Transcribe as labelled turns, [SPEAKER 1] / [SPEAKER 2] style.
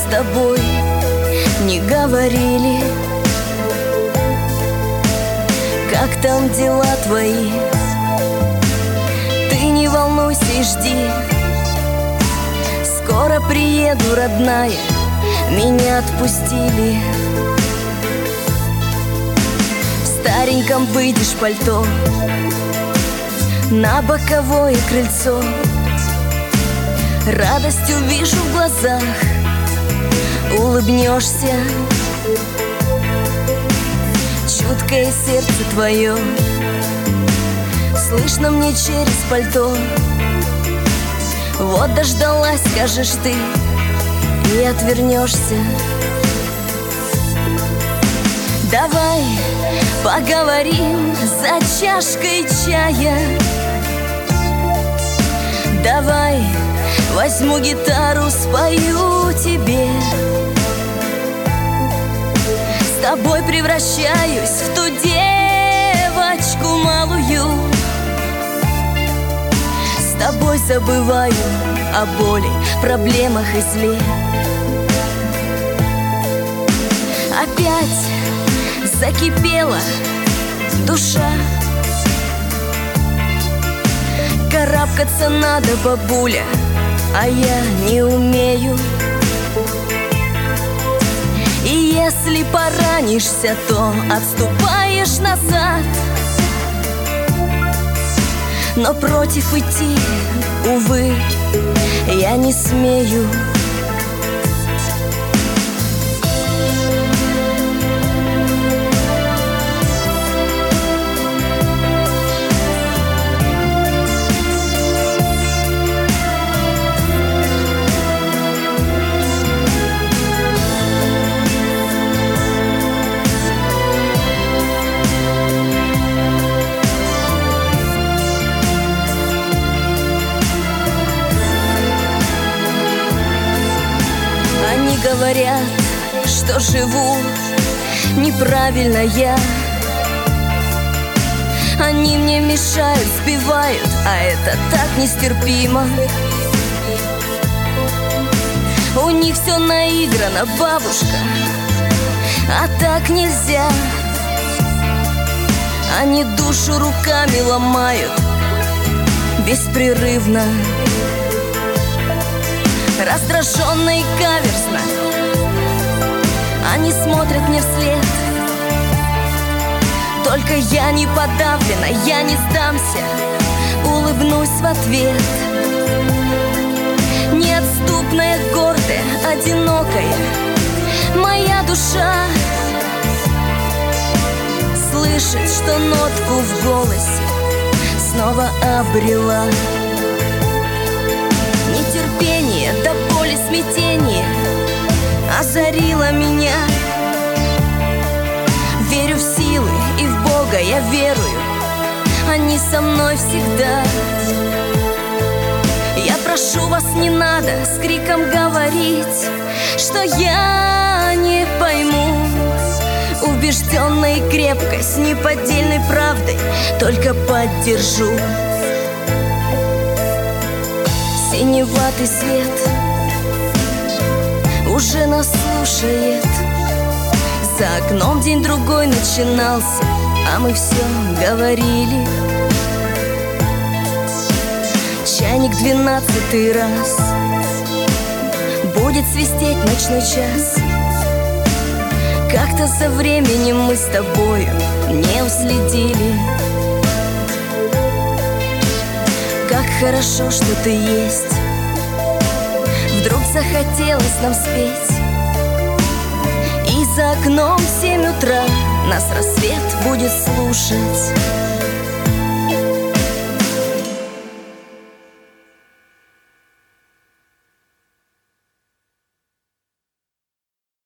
[SPEAKER 1] с тобой не говорили. Как там дела твои? Ты не волнуйся и жди. Скоро приеду, родная, меня отпустили. В стареньком выйдешь пальто на боковое крыльцо. Радость увижу в глазах, улыбнешься. Чуткое сердце твое слышно мне через пальто. Вот дождалась, скажешь ты, и отвернешься. Давай поговорим за чашкой чая. Давай возьму гитару, спою тебе. С тобой превращаюсь в ту девочку малую. С тобой забываю о боли, проблемах и зле. Опять закипела душа. Карабкаться надо, бабуля, а я не умею. И если поранишься, то отступаешь назад. Но против идти, увы, я не смею. Говорят, что живу неправильно я. Они мне мешают, сбивают, а это так нестерпимо. У них все наиграно, бабушка, а так нельзя. Они душу руками ломают беспрерывно. Раздраженно и каверзно они смотрят мне вслед. Только я не подавлена, я не сдамся, улыбнусь в ответ. Неотступная, гордая, одинокая моя душа слышит, что нотку в голосе снова обрела. Нетерпение до боли, смятение озарило меня. Верю в силы и в Бога я верую, они со мной всегда. Я прошу вас, не надо с криком говорить, что я не пойму. Убежденная и крепкой, с неподдельной правдой только поддержу. Синеватый свет уже нас слушает. За окном день-другой начинался, а мы все говорили. Чайник 12-й раз будет свистеть ночной час. Как-то со временем мы с тобою не уследили. Как хорошо, что ты есть. Вдруг захотелось нам спеть. И за окном в 7 утра нас рассвет будет слушать.